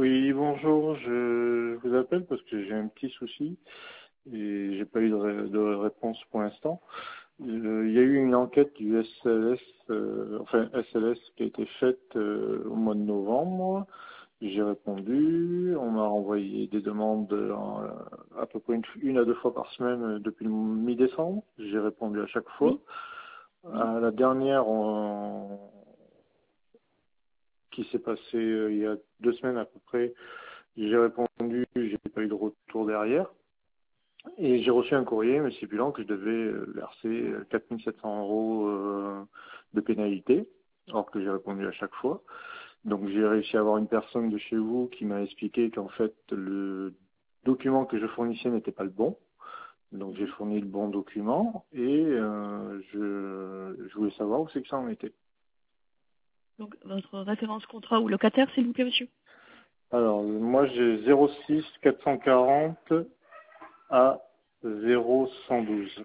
Oui, bonjour, je vous appelle parce que j'ai un petit souci et j'ai pas eu de réponse pour l'instant. Il y a eu une enquête du SLS, SLS qui a été faite au mois de novembre. J'ai répondu, on m'a renvoyé des demandes à peu près une à deux fois par semaine depuis le mi-décembre. J'ai répondu à chaque fois. Oui. À la dernière, qui s'est passée il y a 2 semaines à peu près, j'ai répondu, j'ai pas eu de retour derrière. Et j'ai reçu un courrier me stipulant que je devais verser 4 700 € de pénalité, alors que j'ai répondu à chaque fois. Donc j'ai réussi à avoir une personne de chez vous qui m'a expliqué qu'en fait le document que je fournissais n'était pas le bon. Donc j'ai fourni le bon document et je voulais savoir où c'est que ça en était. Donc, votre référence contrat ou locataire, s'il vous plaît, monsieur? Alors moi j'ai 06 440 à 0112.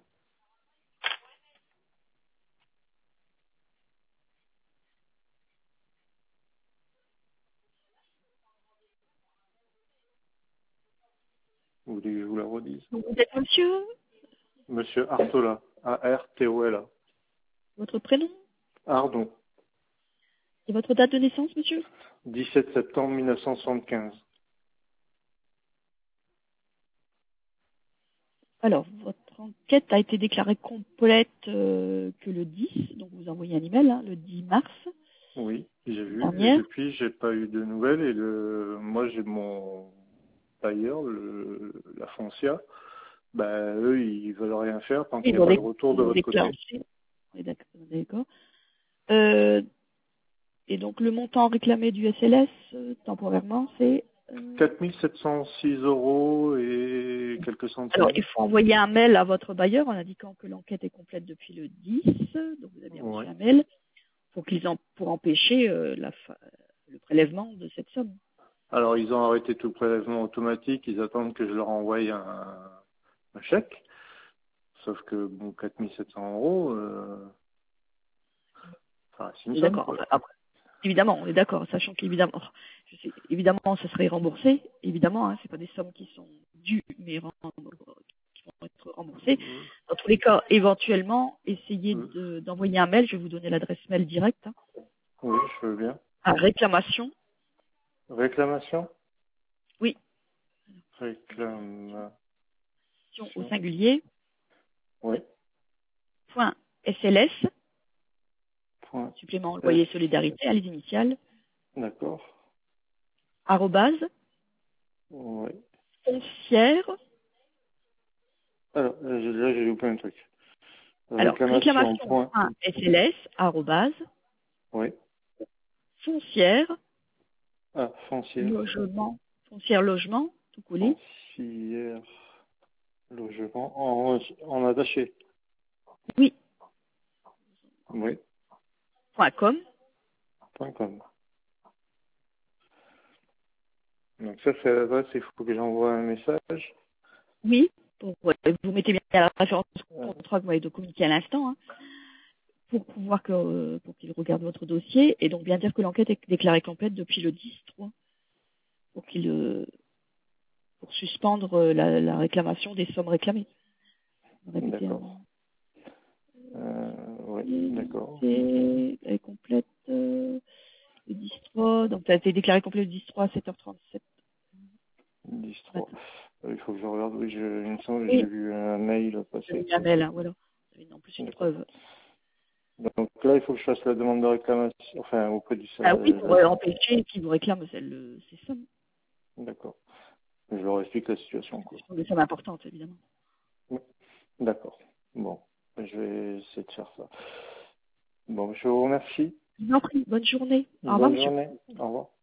Vous voulez que je vous la redise? Donc, vous êtes monsieur? Monsieur Artola, A-R-T-O-L-A. Votre prénom? Ardon, Et votre date de naissance, monsieur? 17 septembre 1975. Alors, votre enquête a été déclarée complète que le 10, donc vous envoyez un email, hein, le 10 mars Oui, j'ai vu. Et dernière. depuis, j'ai pas eu de nouvelles. Et moi, j'ai mon bailleur, la Foncia. Bah, eux, ils veulent rien faire tant qu'il Ils n'y a vont pas de retour de votre côté. déclencher. On est d'accord. Euh, et donc, le montant réclamé du SLS, temporairement, c'est... 4 706 € et quelques Alors, centimes. il faut envoyer un mail à votre bailleur en indiquant que l'enquête est complète depuis le 10. Donc, vous avez bien reçu Ouais. un mail pour empêcher le prélèvement de cette somme. Alors, ils ont arrêté tout prélèvement automatique. Ils attendent que je leur envoie un chèque. Sauf que, bon, 4 700 €, c'est une somme, D'accord. quoi. Enfin, après, évidemment, on est d'accord, sachant qu'évidemment, évidemment, ça serait remboursé. Évidemment, hein, c'est pas des sommes qui sont dues, mais qui vont être remboursées. Mm. Dans tous les cas, éventuellement, essayez Mm. d'envoyer un mail. Je vais vous donner l'adresse mail directe, hein, Oui, je veux bien. à réclamation. Réclamation? Oui, Réclamation. au singulier. Oui. Point SLS, Point supplément S. loyer solidarité, à les initiales, D'accord. arrobase, Oui. foncière. Alors, là, j'ai loupé un truc. Alors, Réclamation. Point. réclamation.sls, arrobase, Oui. foncière, Ah, foncière. foncière logement, tout collé, Foncière. Logement. En attaché. oui, Oui. .com. Point com. Donc ça, c'est l'adresse. Il faut que j'envoie un message. Oui, vous mettez bien la référence Euh, contrat que vous m'avez communiqué à l'instant, hein, pour qu'il regarde votre dossier, et donc bien dire que l'enquête est déclarée complète depuis le 10-3, pour pour suspendre la réclamation des sommes réclamées. Répétez un d'accord. Oui, d'accord. elle est complète le 10-3, donc ça a été déclaré complet le 10-3 à 7h37 10-3. matin. Il faut que je regarde. Oui, il me semble que j'ai Et vu un mail vous avez passer. mis un mail, hein, voilà. Vous avez en plus une D'accord. preuve. Donc là, il faut que je fasse la demande de réclamation, enfin, auprès du Ah oui, pour salarié. empêcher qu'ils vous réclament ces sommes. D'accord. Je leur explique la situation, Ce quoi. sont des sommes importantes, évidemment. Oui. D'accord. Bon, je vais essayer de faire ça. Bon, je vous remercie. Je vous en prie, bonne journée. Au revoir, Bonne monsieur. journée. Au revoir.